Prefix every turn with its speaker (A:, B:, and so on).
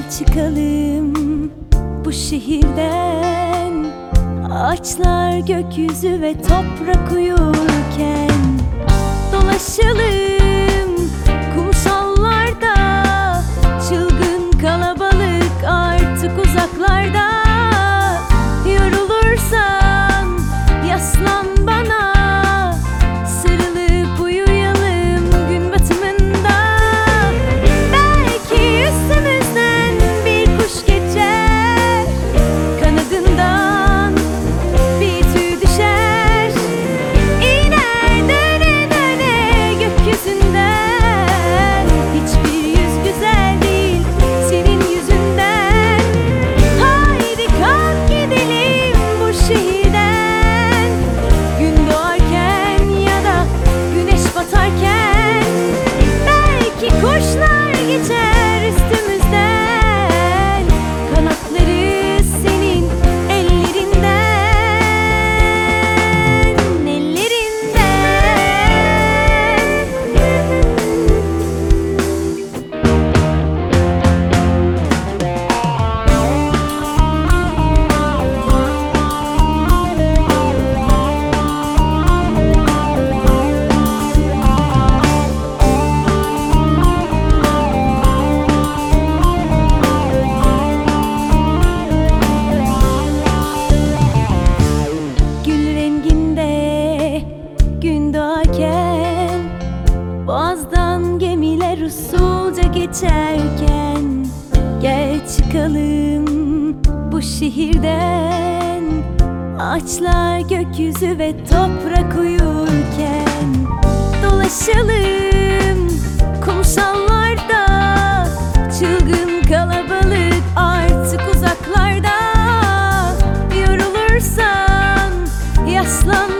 A: çıkalım bu şehirden. Ağaçlar, gökyüzü ve toprak uyurken dolaşalım kumsallarda. Çılgın kalabalık artık uzaklarda. Yorulursan yaslan bana, sarılıp uyuyalım gün batımında. Belki üstümüzden bir kuş geçer, kanadından bir tüy düşer, iner döne döne gökyüzünden. Hiçbir yüz güzel değil senin yüzünden. Haydi kalk gidelim bu şehirden, gün doğarken ya da güneş batarken. Belki kuşlar geçer üstümüzden, kanatları senin ellerinden, gül renginde gün doğarken, boğazdan gemiler usulca geçerken. Gel çıkalım bu şehirden, ağaçlar, gökyüzü ve toprak uyurken. Dolaşalım kumsallarda, çılgın kalabalık artık uzaklarda. Yorulursan yaslan